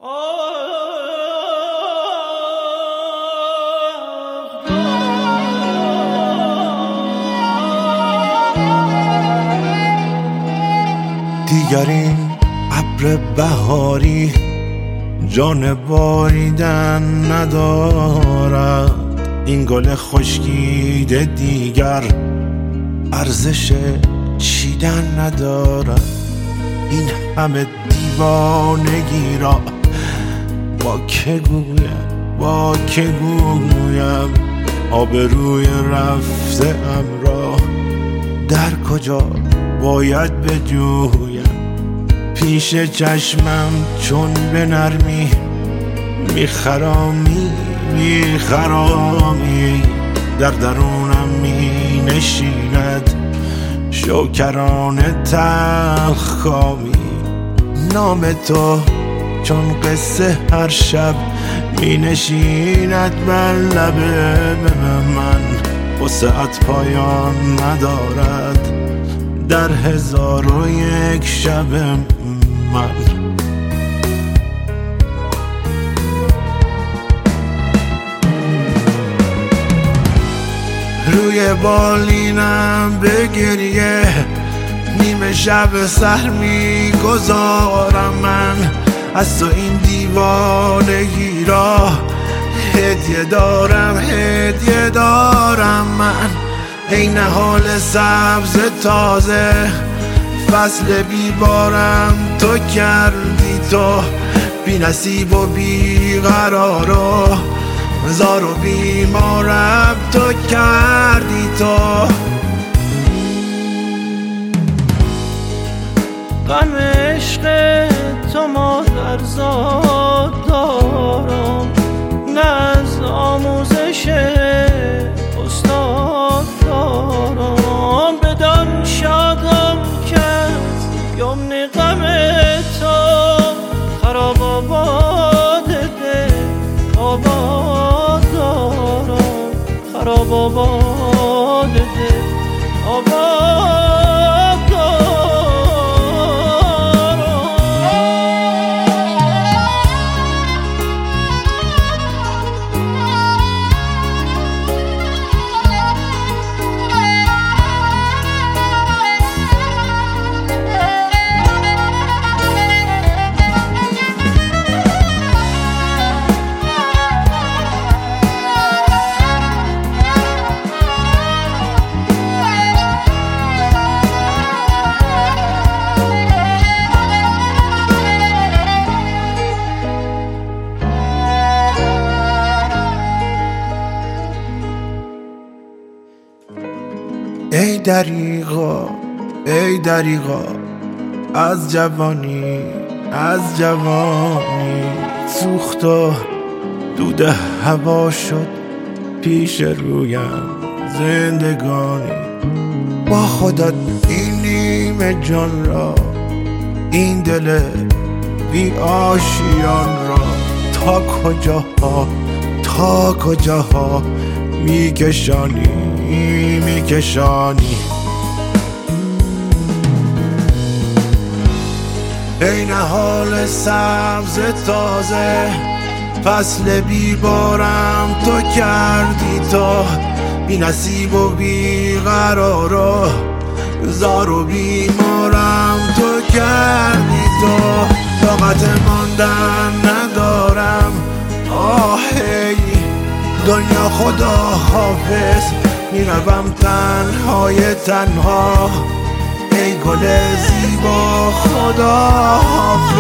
دیگر این ابر بهاری جان باریدن ندارد، این گل خشکیده دیگر ارزش چیدن ندارد. این همه دیوانگی را با که گویم، آبروی رفته ام را در کجا باید بجویم؟ پیش چشمم چون به نرمی میخرامی، در درونم می نشیند شوکرانه تلخکامی. نام تو چون قصه هر شب می نشیند بر لب من، وسعت پایان ندارد در 1001 شب من. روی بالینم به گریه نیمه شب سر میگذارم من، از تو این دیوانگی را هدیه دارم من. ای نهال سبز تازه فصل بیبارم تو کردی، تو بی نصیب و بی قرار و زار و بیمارم تو کردی. تو غم عشق تو مادرزاد دارم، نه از آموزش استاد دارم. بدان شادم که یمن غم تو خراب آباد ده آباد دارم، خراب آباد ده آباد. ای دریغا از جوانی سوخت و دود هوا شد پیش رویم زندگانی. با خودت این نیمه جان را، این دل بی آشیان را تا کجاها میکشانی. ای نهال سبز تازه فصل بیبارم تو کردی، تو بی نصیب و بی قرار و زار و بیمارم تو کردی. تو طاقت ماندن ندارم، آهی دنیا خدا حافظ، میروم تنها ای گل زیبا خدا حافظ.